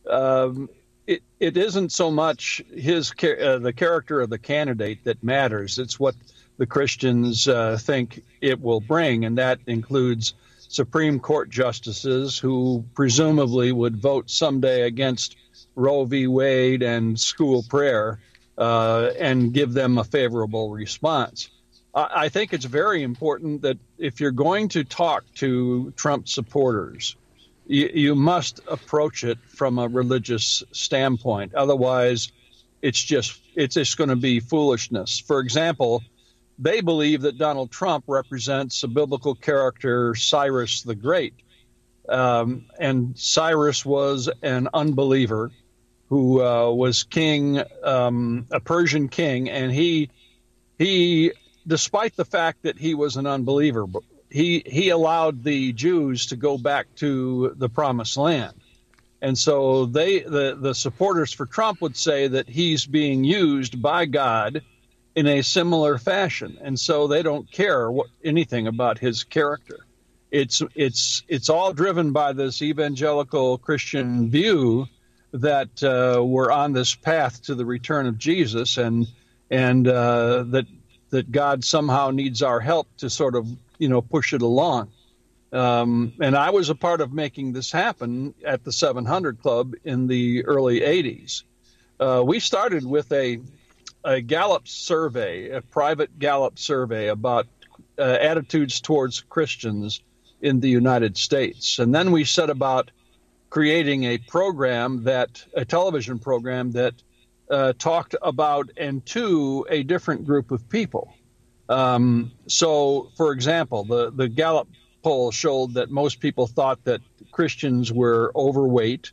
um, it it isn't so much his uh, the character of the candidate that matters. It's what the Christians uh, think it will bring, and that includes Supreme Court justices who presumably would vote someday against Roe v. Wade and school prayer uh, and give them a favorable response. I, I think it's very important that if you're going to talk to Trump supporters, you, you must approach it from a religious standpoint. Otherwise, it's just it's just going to be foolishness. For example, they believe that Donald Trump represents a biblical character, Cyrus the Great. Um, and Cyrus was an unbeliever who uh, was king, um, a Persian king, and he, he, despite the fact that he was an unbeliever, he he allowed the Jews to go back to the Promised Land. And so they, the, the supporters for Trump would say that he's being used by God in a similar fashion, and so they don't care what, anything about his character. It's it's it's all driven by this evangelical Christian view that uh, we're on this path to the return of Jesus, and and uh, that that God somehow needs our help to sort of you know push it along. Um, and I was a part of making this happen at the seven hundred Club in the early eighties. Uh, we started with a a Gallup survey, a private Gallup survey about uh, attitudes towards Christians in the United States. And then we set about creating a program that, a television program that uh, talked about and to a different group of people. Um, so, for example, the, the Gallup poll showed that most people thought that Christians were overweight,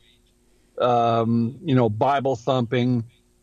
um, you know, Bible thumping,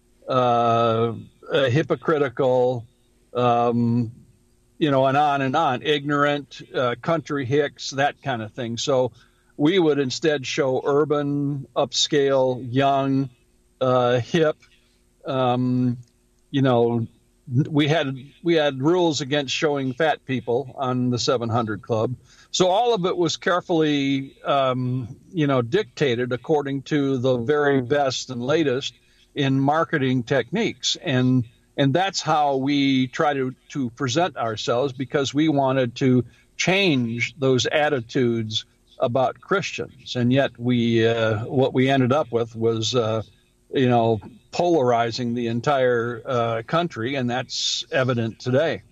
uh, uh, hypocritical, um, you know, and on and on, ignorant, uh, country hicks, that kind of thing. So we would instead show urban, upscale, young, uh, hip. Um, you know, we had we had rules against showing fat people on the seven hundred Club. So all of it was carefully, um, you know, dictated according to the very best and latest in marketing techniques. And and that's how we try to, to present ourselves, because we wanted to change those attitudes about Christians. And yet we uh, what we ended up with was, uh, you know, polarizing the entire uh, country, and that's evident today.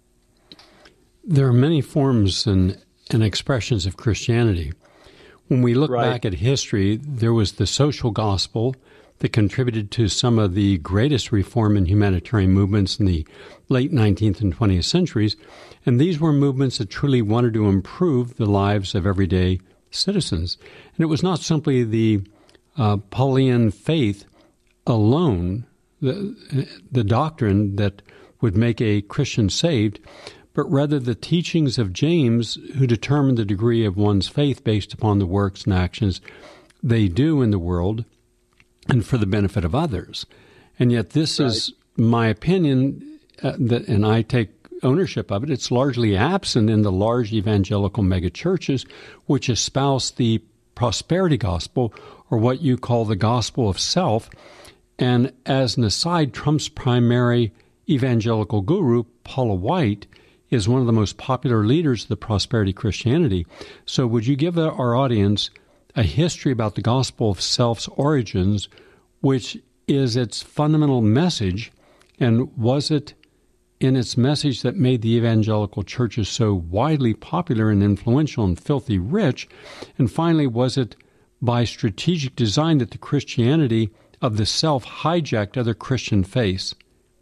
There are many forms and, and expressions of Christianity. When we look Right. back at history, there was the social gospel that contributed to some of the greatest reform and humanitarian movements in the late nineteenth and twentieth centuries, and these were movements that truly wanted to improve the lives of everyday citizens. And it was not simply the uh, Pauline faith alone, the, the doctrine that would make a Christian saved, but rather the teachings of James, who determined the degree of one's faith based upon the works and actions they do in the world and for the benefit of others. And yet this right. is my opinion, uh, that, and I take ownership of it, it's largely absent in the large evangelical megachurches, which espouse the prosperity gospel, or what you call the gospel of self. And as an aside, Trump's primary evangelical guru, Paula White, is one of the most popular leaders of the prosperity Christianity. So would you give our audience a history about the gospel of self's origins, which is its fundamental message, and was it in its message that made the evangelical churches so widely popular and influential and filthy rich? And finally, was it by strategic design that the Christianity of the self hijacked other Christian faiths?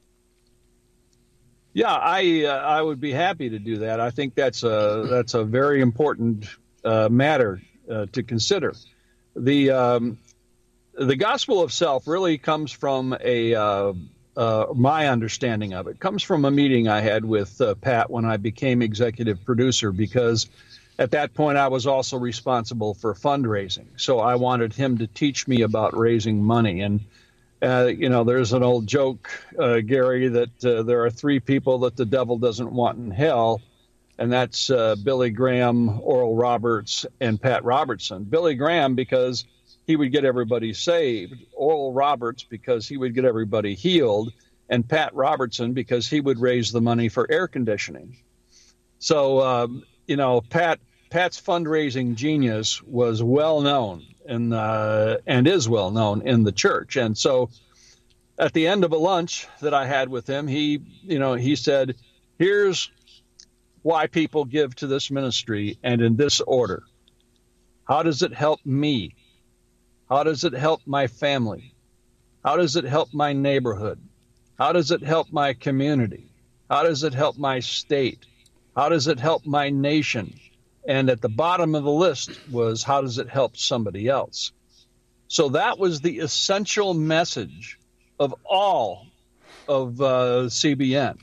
Yeah, I uh, I would be happy to do that. I think that's a that's a very important uh, matter uh, to consider. The um, the gospel of self really comes from a uh, uh, my understanding of it comes from a meeting I had with uh, Pat when I became executive producer, because at that point I was also responsible for fundraising. So I wanted him to teach me about raising money. And Uh, you know, there's an old joke, uh, Gary, that uh, there are three people that the devil doesn't want in hell, and that's uh, Billy Graham, Oral Roberts, and Pat Robertson. Billy Graham because he would get everybody saved, Oral Roberts because he would get everybody healed, and Pat Robertson because he would raise the money for air conditioning. So, um, you know, Pat Pat's fundraising genius was well known. And, uh, and is well known in the church. And so at the end of a lunch that I had with him, he, you know, he said, here's why people give to this ministry and in this order. How does it help me? How does it help my family? How does it help my neighborhood? How does it help my community? How does it help my state? How does it help my nation? And at the bottom of the list was, how does it help somebody else? So that was the essential message of all of uh, C B N.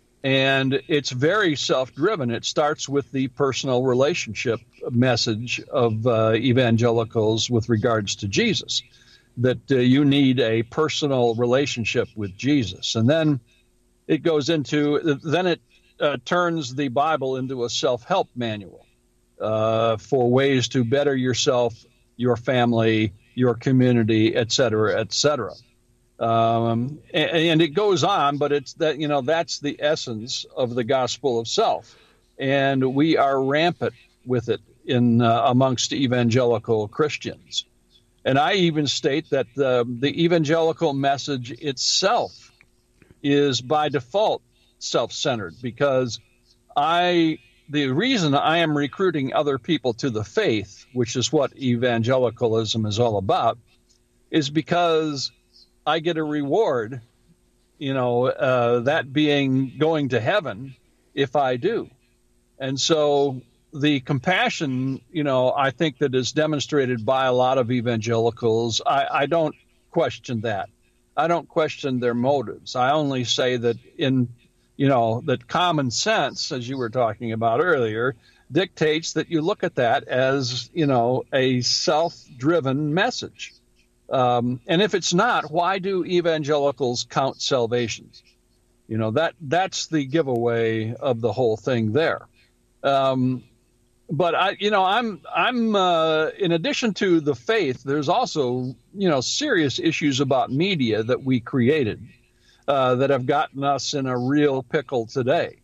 And it's very self-driven. It starts with the personal relationship message of uh, evangelicals with regards to Jesus, that uh, you need a personal relationship with Jesus. And then it goes into, then it uh, turns the Bible into a self-help manual uh, for ways to better yourself, your family, your community, et cetera, et cetera. Um, and, and it goes on, but it's that, you know, that's the essence of the gospel of self. And we are rampant with it in uh, amongst evangelical Christians. And I even state that the, the evangelical message itself is by default self-centered, because I, the reason I am recruiting other people to the faith, which is what evangelicalism is all about, is because I get a reward, you know, uh, that being going to heaven if I do. And so the compassion, you know, I think that is demonstrated by a lot of evangelicals. I, I don't question that. I don't question their motives. I only say that in, you know, that common sense, as you were talking about earlier, dictates that you look at that as, you know, a self-driven message. Um, and if it's not, why do evangelicals count salvations? You know, that that's the giveaway of the whole thing there. Um, but I, you know, I'm I'm uh, in addition to the faith, there's also, you know, serious issues about media that we created uh, that have gotten us in a real pickle today.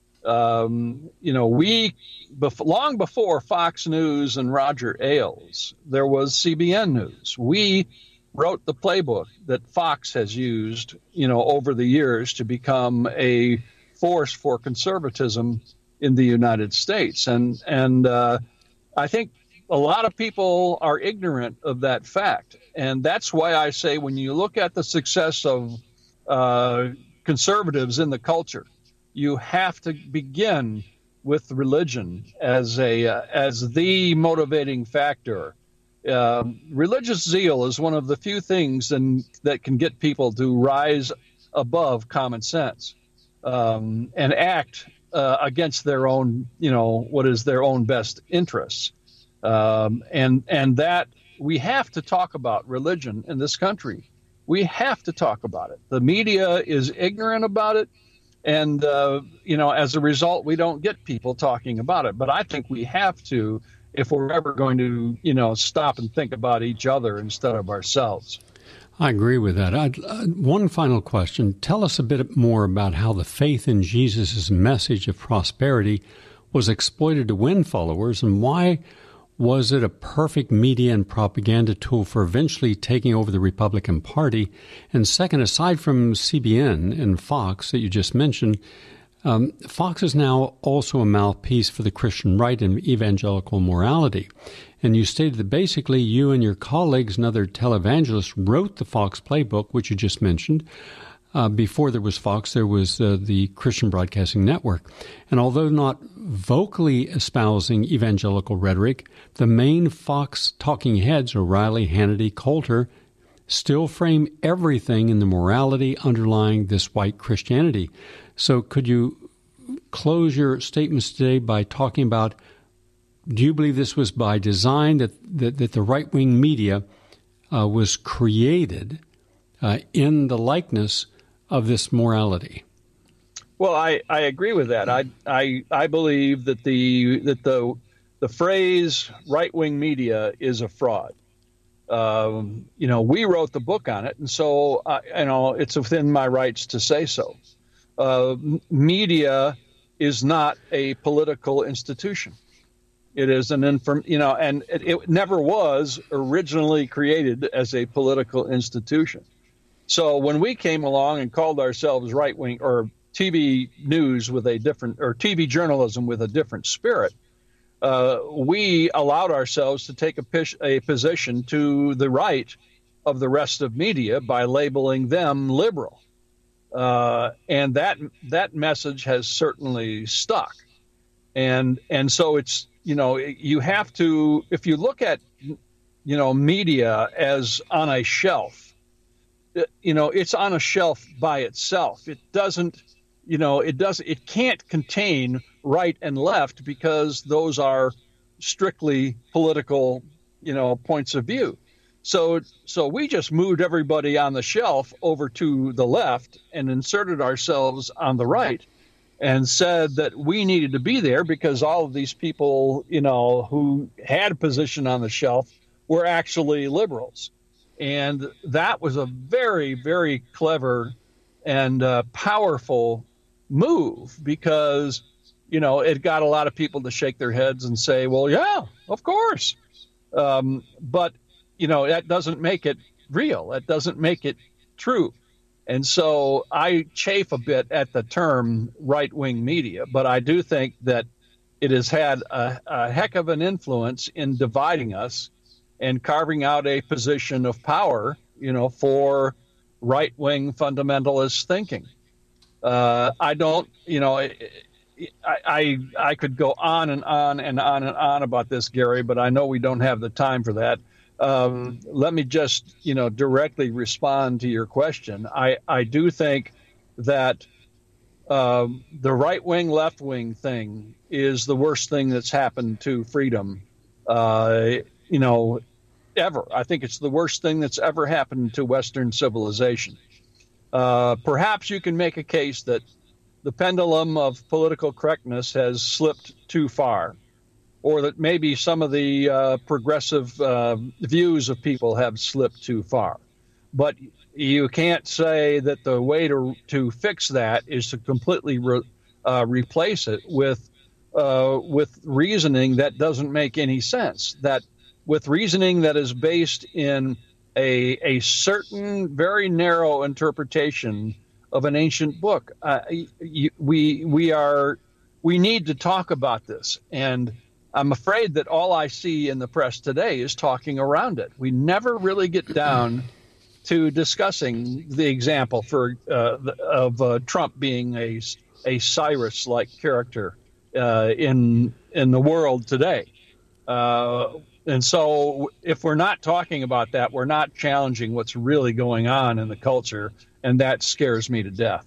Um, you know, we bef- long before Fox News and Roger Ailes, there was C B N News. We wrote the playbook that Fox has used, you know, over the years to become a force for conservatism in the United States. And and uh, I think a lot of people are ignorant of that fact. And that's why I say when you look at the success of uh, conservatives in the culture, you have to begin with religion as a uh, as the motivating factor. Uh, religious zeal is one of the few things in, that can get people to rise above common sense um, and act uh, against their own, you know, what is their own best interests. Um, and and that we have to talk about religion in this country. We have to talk about it. The media is ignorant about it. And, uh, you know, as a result, we don't get people talking about it. But I think we have to if we're ever going to, you know, stop and think about each other instead of ourselves. I agree with that. I'd, uh, one final question. Tell us a bit more about how the faith in Jesus' message of prosperity was exploited to win followers, and why was it a perfect media and propaganda tool for eventually taking over the Republican Party? And second, aside from C B N and Fox that you just mentioned, um, Fox is now also a mouthpiece for the Christian right and evangelical morality. And you stated that basically you and your colleagues and other televangelists wrote the Fox playbook, which you just mentioned. Uh, before there was Fox, there was uh, the Christian Broadcasting Network. And although not vocally espousing evangelical rhetoric, the main Fox talking heads, O'Reilly, Hannity, Coulter, still frame everything in the morality underlying this white Christianity. So could you close your statements today by talking about, do you believe this was by design, that, that, that the right-wing media uh, was created uh, in the likeness of this morality? Well, I, I agree with that. I, I I believe that the that the the phrase right-wing media is a fraud. Um, you know, we wrote the book on it, and so uh, you know it's within my rights to say so. Uh, media is not a political institution. It is an inform, you know, and it, it never was originally created as a political institution. So when we came along and called ourselves right-wing or T V news with a different, or T V journalism with a different spirit. Uh, we allowed ourselves to take a, pis- a position to the right of the rest of media by labeling them liberal. Uh, and that that message has certainly stuck. And and so it's, you know, you have to, if you look at, you know, media as on a shelf, you know, it's on a shelf by itself. It doesn't, you know, it does, it can't contain right and left because those are strictly political, you know, points of view. So, so we just moved everybody on the shelf over to the left and inserted ourselves on the right and said that we needed to be there because all of these people, you know, who had a position on the shelf were actually liberals. And that was a very, very clever and uh, powerful move because, you know, it got a lot of people to shake their heads and say, well, yeah, of course. Um, but, you know, that doesn't make it real. That doesn't make it true. And so I chafe a bit at the term right-wing media, but I do think that it has had a, a heck of an influence in dividing us and carving out a position of power, you know, for right-wing fundamentalist thinking. Uh, I don't, you know, I, I I could go on and on and on and on about this, Gary, but I know we don't have the time for that. Um, let me just, you know, directly respond to your question. I, I do think that um, the right-wing, left-wing thing is the worst thing that's happened to freedom, uh, you know, ever. I think it's the worst thing that's ever happened to Western civilization. Uh, perhaps you can make a case that the pendulum of political correctness has slipped too far, or that maybe some of the uh, progressive uh, views of people have slipped too far. But you can't say that the way to to fix that is to completely re, uh, replace it with uh, with reasoning that doesn't make any sense. That with reasoning that is based in a a certain very narrow interpretation of an ancient book. Uh, you, we we are we need to talk about this, and I'm afraid that all I see in the press today is talking around it. We never really get down to discussing the example for uh, of uh, Trump being a a Cyrus-like character uh, in in the world today. Uh, and so, if we're not talking about that, we're not challenging what's really going on in the culture, and that scares me to death.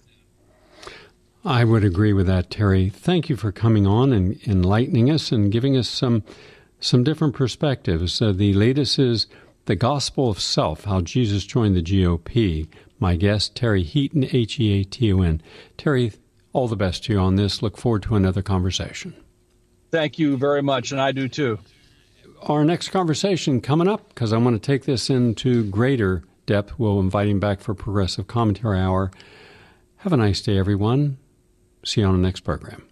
I would agree with that, Terry. Thank you for coming on and enlightening us and giving us some some different perspectives. Uh, the latest is The Gospel of Self, How Jesus Joined the G O P. My guest, Terry Heaton, H E A T O N. Terry, all the best to you on this. Look forward to another conversation. Thank you very much, and I do too. Our next conversation coming up, because I want to take this into greater depth. We'll invite him back for Progressive Commentary Hour. Have a nice day, everyone. See you on the next program.